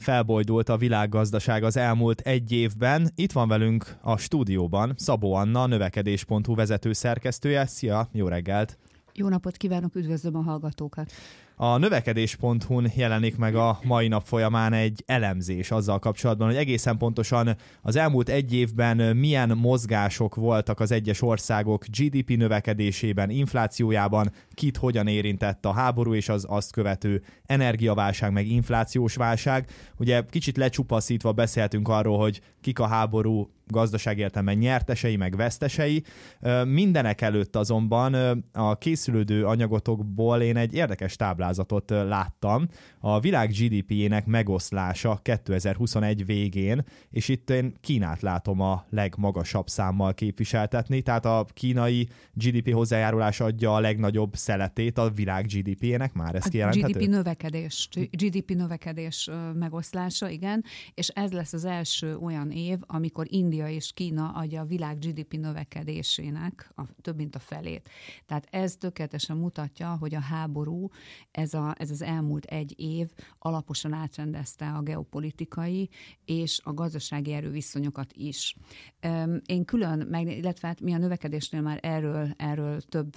felbojdult a világgazdaság az elmúlt egy évben. Itt van velünk a stúdióban Szabó Anna, növekedés.hu vezető szerkesztője. Szia, jó reggelt! Jó napot kívánok, üdvözlöm a hallgatókat! A növekedés.hu-n jelenik meg a mai nap folyamán egy elemzés azzal kapcsolatban, hogy egészen pontosan az elmúlt egy évben milyen mozgások voltak az egyes országok GDP növekedésében, inflációjában, kit hogyan érintett a háború és az azt követő energiaválság, meg inflációs válság. Ugye kicsit lecsupaszítva beszéltünk arról, hogy kik a háború gazdasági értelemben nyertesei, meg vesztesei. Mindenek előtt azonban a készülődő anyagotokból én egy érdekes táblázatot láttam. A világ GDP-jének megoszlása 2021 végén, és itt én Kínát látom a legmagasabb számmal képviseltetni, tehát a kínai GDP hozzájárulás adja a legnagyobb szeletét a világ GDP-jének, már ez kijelenthető? GDP növekedés megoszlása, igen, és ez lesz az első olyan év, amikor India és Kína adja a világ GDP növekedésének több mint a felét. Tehát ez tökéletesen mutatja, hogy a háború, ez az elmúlt egy év alaposan átrendezte a geopolitikai és a gazdasági erőviszonyokat is. Én illetve mi a növekedésnél már erről több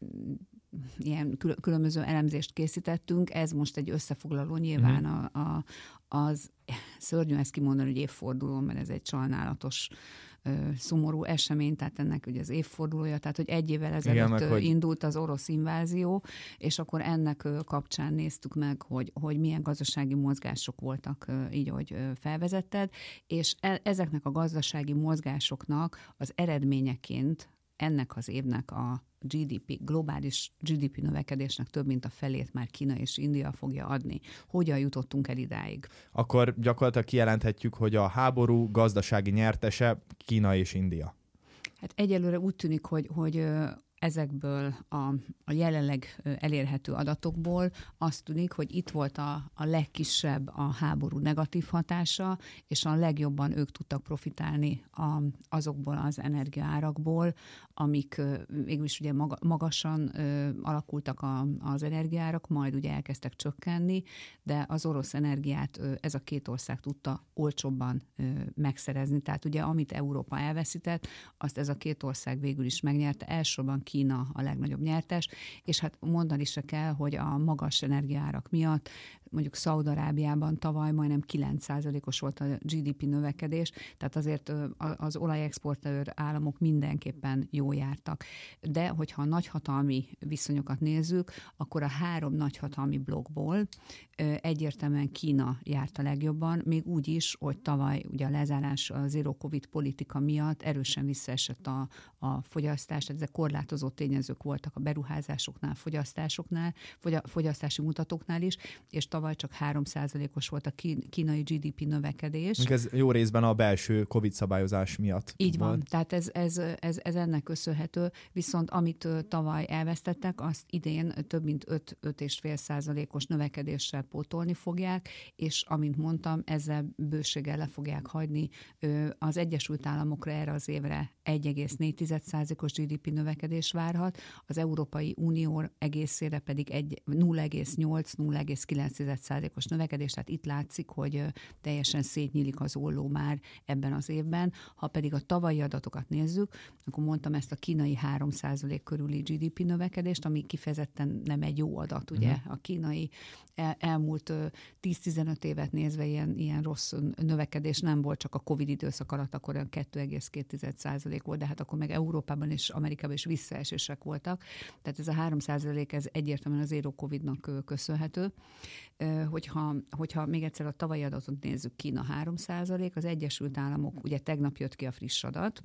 ilyen különböző elemzést készítettünk, ez most egy összefoglaló nyilván az szörnyű ezt kimondani, hogy évforduló, mert ez egy sajnálatos, szomorú esemény, tehát ennek ugye az évfordulója, tehát hogy egy évvel ezelőtt indult az orosz invázió, és akkor ennek kapcsán néztük meg, hogy milyen gazdasági mozgások voltak, így, hogy felvezetted, és ezeknek a gazdasági mozgásoknak az eredményeként ennek az évnek a globális GDP növekedésnek több mint a felét már Kína és India fogja adni. Hogyan jutottunk el idáig? Akkor gyakorlatilag kijelenthetjük, hogy a háború gazdasági nyertese Kína és India. Hát egyelőre úgy tűnik, hogy ezekből a jelenleg elérhető adatokból azt tűnik, hogy itt volt a legkisebb a háború negatív hatása, és a legjobban ők tudtak profitálni azokból az energiaárakból, amik végülis ugye magasan alakultak az energiaárak, majd ugye elkezdtek csökkenni, de az orosz energiát ez a két ország tudta olcsóbban megszerezni. Tehát ugye amit Európa elveszített, azt ez a két ország végül is megnyerte, elsősorban Kína a legnagyobb nyertes, és hát mondani se kell, hogy a magas energiaárak miatt mondjuk Szaúd-Arábiában tavaly majdnem 9%-os volt a GDP növekedés, tehát azért az olajexportőr államok mindenképpen jól jártak. De hogyha a nagyhatalmi viszonyokat nézzük, akkor a három nagyhatalmi blokkból egyértelműen Kína járt a legjobban, még úgy is, hogy tavaly ugye a lezárás, a zero covid politika miatt erősen visszaesett a fogyasztás, tehát ezek korlátozó tényezők voltak a beruházásoknál, fogyasztási mutatóknál is, és tavaly csak 3%-os volt a kínai GDP növekedés. Ez jó részben a belső Covid szabályozás miatt. Így van, tehát ez ennek köszönhető, viszont amit tavaly elvesztettek, azt idén több mint 5,5%-os növekedéssel pótolni fogják, és amint mondtam, ezzel bőséggel le fogják hagyni az Egyesült Államokra erre az évre 1,4%-os GDP növekedés várhat, az Európai Unió egészére pedig 0,8-0,9%-os növekedés, tehát itt látszik, hogy teljesen szétnyílik az olló már ebben az évben. Ha pedig a tavalyi adatokat nézzük, akkor mondtam ezt a kínai 3% körüli GDP növekedést, ami kifejezetten nem egy jó adat, ugye? A kínai elmúlt 10-15 évet nézve ilyen rossz növekedés nem volt, csak a Covid időszak alatt akkor 2,2% volt, de hát akkor meg Európában és Amerikában is visszaesések voltak. Tehát ez a 3% ez egyértelműen az zero Covid-nak köszönhető. Hogyha még egyszer a tavalyi adatot nézzük, Kína 3%, az Egyesült Államok, ugye tegnap jött ki a friss adat,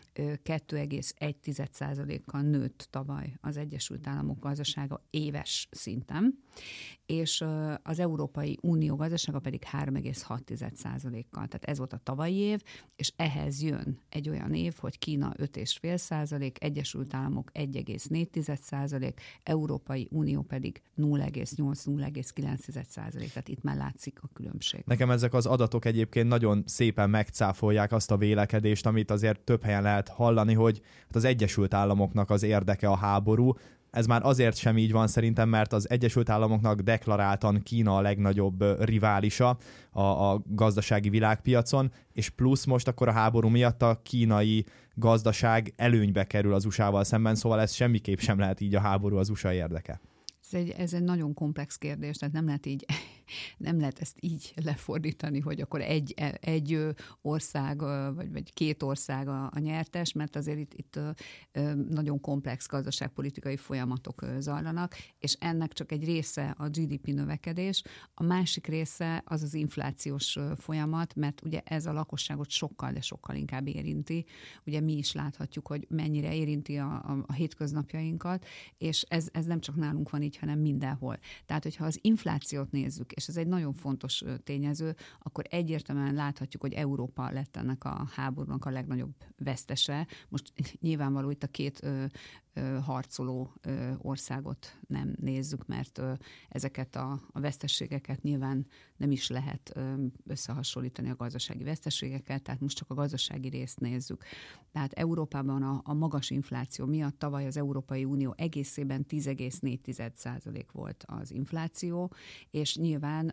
2,1%-kal nőtt tavaly az Egyesült Államok gazdasága éves szinten, és az Európai Unió gazdasága pedig 3,6%-kal. Tehát ez volt a tavalyi év, és ehhez jön egy olyan év, hogy Kína 5,5%, Egyesült Államok 1,4%, Európai Unió pedig 0,8-0,9%. Tehát itt már látszik a különbség. Nekem ezek az adatok egyébként nagyon szépen megcáfolják azt a vélekedést, amit azért több helyen lehet hallani, hogy az Egyesült Államoknak az érdeke a háború. ez már azért sem így van szerintem, mert az Egyesült Államoknak deklaráltan Kína a legnagyobb riválisa a gazdasági világpiacon, és plusz most akkor a háború miatt a kínai gazdaság előnybe kerül az USA-val szemben, szóval ez semmiképp sem lehet így a háború az USA érdeke. Ez egy nagyon komplex kérdés, tehát nem lehet ezt így lefordítani, hogy akkor egy ország, vagy két ország a nyertes, mert azért itt nagyon komplex gazdaságpolitikai folyamatok zajlanak, és ennek csak egy része a GDP növekedés, a másik része az az inflációs folyamat, mert ugye ez a lakosságot sokkal, de sokkal inkább érinti. Ugye mi is láthatjuk, hogy mennyire érinti a hétköznapjainkat, és ez nem csak nálunk van így, hanem mindenhol. Tehát, hogyha az inflációt nézzük, és ez egy nagyon fontos tényező, akkor egyértelműen láthatjuk, hogy Európa lett ennek a háborúnak a legnagyobb vesztese. Most nyilvánvaló itt a két harcoló országot nem nézzük, mert ezeket a veszteségeket nyilván nem is lehet összehasonlítani a gazdasági veszteségeket, tehát most csak a gazdasági részt nézzük. Tehát Európában a magas infláció miatt tavaly az Európai Unió egészében 10,4% volt az infláció, és nyilván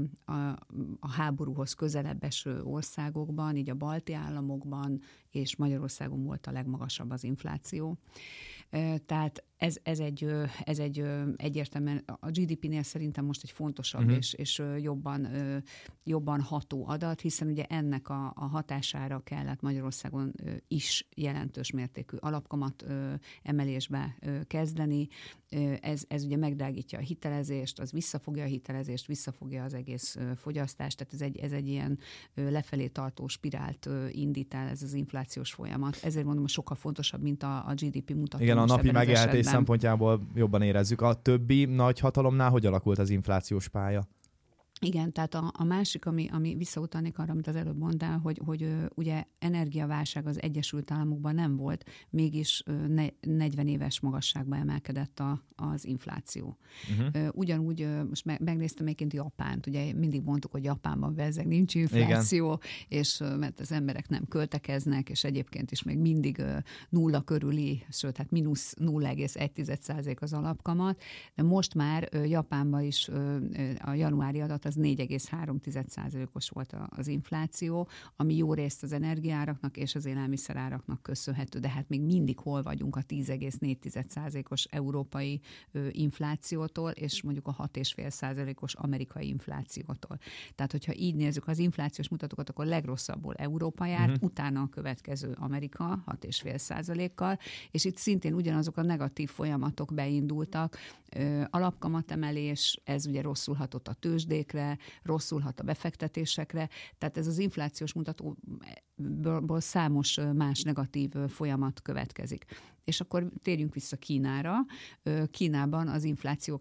a háborúhoz közelebb eső országokban, így a balti államokban és Magyarországon volt a legmagasabb az infláció. Tehát ez egy egyértelműen a GDP-nél szerintem most egy fontosabb és jobban ható adat, hiszen ugye ennek a hatására kellett Magyarországon is jelentős mértékű alapkamat emelésbe kezdeni. Ez ugye megdrágítja a hitelezést, az visszafogja a hitelezést, visszafogja az egész fogyasztást, tehát ez egy ilyen lefelé tartó spirált indít el ez az inflációs folyamat. Ezért mondom, hogy sokkal fontosabb, mint a GDP mutató. Igen, a napi megélhetés szempontjából jobban érezzük. A többi nagy hatalomnál hogy alakult az inflációs pálya? Igen, tehát a másik, ami visszautalnék arra, amit az előbb mondtál, hogy ugye energiaválság az Egyesült Államokban nem volt, mégis 40 éves magasságba emelkedett az infláció. Ugyanúgy most megnéztem egyébként Japánt, ugye mindig mondtuk, hogy Japánban bezzeg nincs infláció, igen. És mert az emberek nem költekeznek, és egyébként is még mindig nulla körüli, sőt, hát mínusz 0,1% az alapkamat, de most már Japánban is a januári adat az 4,3%-os volt az infláció, ami jó részt az energiáraknak és az élelmiszeráraknak köszönhető, de hát még mindig hol vagyunk a 10,4%-os európai inflációtól, és mondjuk a 6,5%-os amerikai inflációtól. Tehát, hogyha így nézzük az inflációs mutatókat, akkor legrosszabbul Európa járt, utána a következő Amerika 6,5%-kal, és itt szintén ugyanazok a negatív folyamatok beindultak, alapkamatemelés, ez ugye rosszul hatott a tőzsdékre, rosszul hat a befektetésekre, tehát ez az inflációs mutatóból számos más negatív folyamat következik. És akkor térjünk vissza Kínára. Kínában az infláció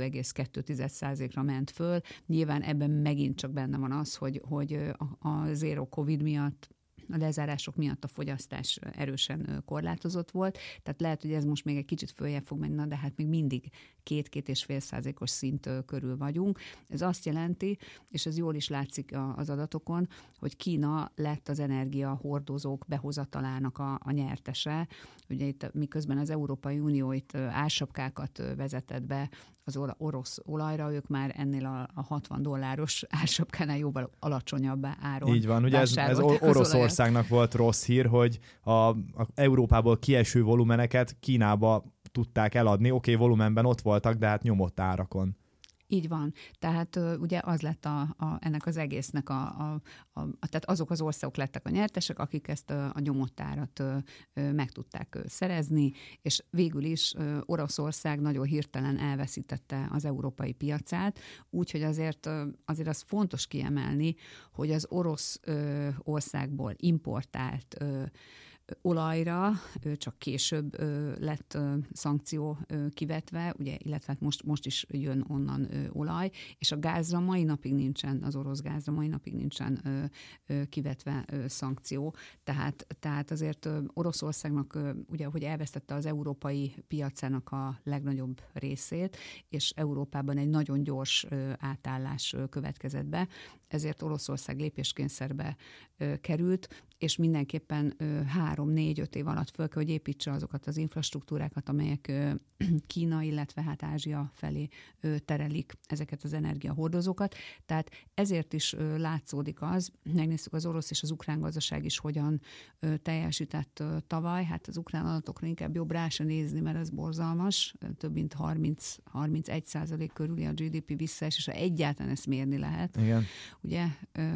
2,2%-ra ment föl. Nyilván ebben megint csak benne van az, hogy a zero COVID miatt, a lezárások miatt a fogyasztás erősen korlátozott volt, tehát lehet, hogy ez most még egy kicsit följebb fog menni, de hát még mindig 2-2,5%-os szint körül vagyunk. Ez azt jelenti, és ez jól is látszik az adatokon, hogy Kína lett az energiahordozók behozatalának a nyertese. Ugye itt miközben az Európai Unió itt ársapkákat vezetett be az orosz olajra, ők már ennél a $60 ársapkánál jóval alacsonyabb áron. Így van, ugye ez Oroszországnak volt rossz hír, hogy a Európából kieső volumeneket Kínába tudták eladni. Oké, volumenben ott voltak, de hát nyomott árakon. Így van. Tehát ugye az lett ennek az egésznek tehát azok az országok lettek a nyertesek, akik ezt a nyomott árat meg tudták szerezni, és végül is Oroszország nagyon hirtelen elveszítette az európai piacát, úgyhogy azért az fontos kiemelni, hogy az orosz országból importált olajra csak később lett szankció kivetve, ugye, illetve most is jön onnan olaj, és a gázra mai napig nincsen, az orosz gázra mai napig nincsen kivetve szankció. Tehát azért Oroszországnak, ugye, hogy elvesztette az európai piacának a legnagyobb részét, és Európában egy nagyon gyors átállás következett be, ezért Oroszország lépéskényszerbe került, és mindenképpen 3-4-5 év alatt föl kell, hogy építse azokat az infrastruktúrákat, amelyek Kína, illetve hát Ázsia felé terelik ezeket az energiahordozókat. Tehát ezért is látszódik az, megnéztük az orosz és az ukrán gazdaság is hogyan teljesített tavaly. Hát az ukrán adatokra inkább jobb rá se nézni, mert ez borzalmas. Több mint 30-31% körüli a GDP visszaesés, és egyáltalán ezt mérni lehet. Igen. Ugye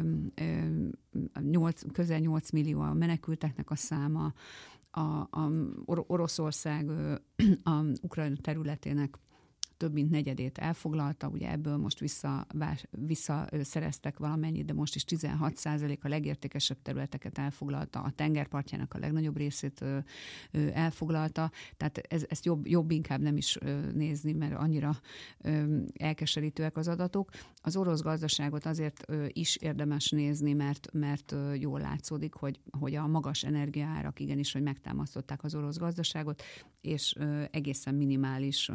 közel 8 millió a menekülteknek a száma, Oroszország a Ukrajna területének több mint negyedét elfoglalta, ugye ebből most visszaszereztek valamennyit, de most is 16% a legértékesebb területeket elfoglalta, a tengerpartjának a legnagyobb részét elfoglalta, tehát ezt jobb inkább nem is nézni, mert annyira elkeserítőek az adatok. Az orosz gazdaságot azért is érdemes nézni, mert jól látszódik, hogy a magas energiaárak igenis, hogy megtámasztották az orosz gazdaságot, és egészen minimális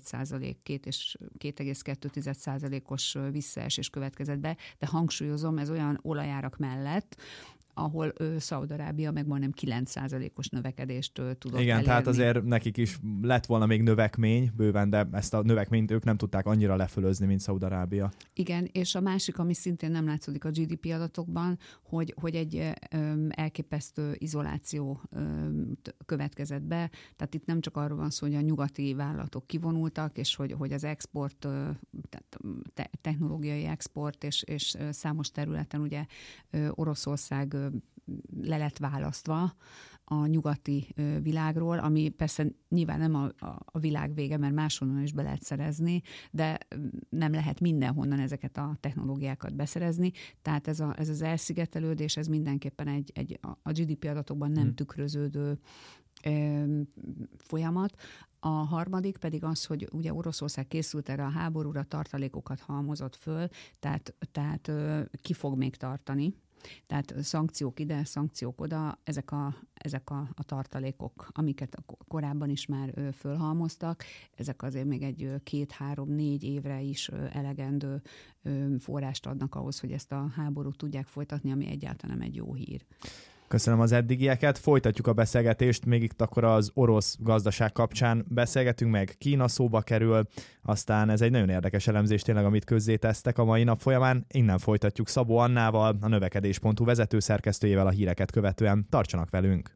2,2%-os visszaesés következett be, de hangsúlyozom, ez olyan olajárak mellett, ahol Szaúd-Arábia meg majdnem 9%-os növekedést tudott elérni. Tehát azért nekik is lett volna még növekmény bőven, de ezt a növekményt ők nem tudták annyira lefölözni, mint Szaúd-Arábia. Igen, és a másik, ami szintén nem látszódik a GDP adatokban, hogy egy elképesztő izoláció következett be. Tehát itt nem csak arról van szó, hogy a nyugati vállalatok kivonultak, és hogy az export, tehát technológiai export, és számos területen ugye Oroszország le lett választva a nyugati világról, ami persze nyilván nem a világ vége, mert máshonnan is be lehet szerezni, de nem lehet mindenhonnan ezeket a technológiákat beszerezni. Tehát ez az elszigetelődés, ez mindenképpen a GDP adatokban nem tükröződő folyamat. A harmadik pedig az, hogy ugye Oroszország készült erre a háborúra, tartalékokat halmozott föl, tehát ki fog még tartani. Tehát szankciók ide, szankciók oda, ezek a tartalékok, amiket korábban is már fölhalmoztak, ezek azért még egy 2-3-4 évre is elegendő forrást adnak ahhoz, hogy ezt a háborút tudják folytatni, ami egyáltalán nem egy jó hír. Köszönöm az eddigieket. Folytatjuk a beszélgetést, még itt akkor az orosz gazdaság kapcsán beszélgetünk meg. Kína szóba kerül, aztán ez egy nagyon érdekes elemzés tényleg, amit közzétesztek a mai nap folyamán. Innen folytatjuk Szabó Annával, a növekedés.hu vezetőszerkesztőjével a híreket követően. Tartsanak velünk!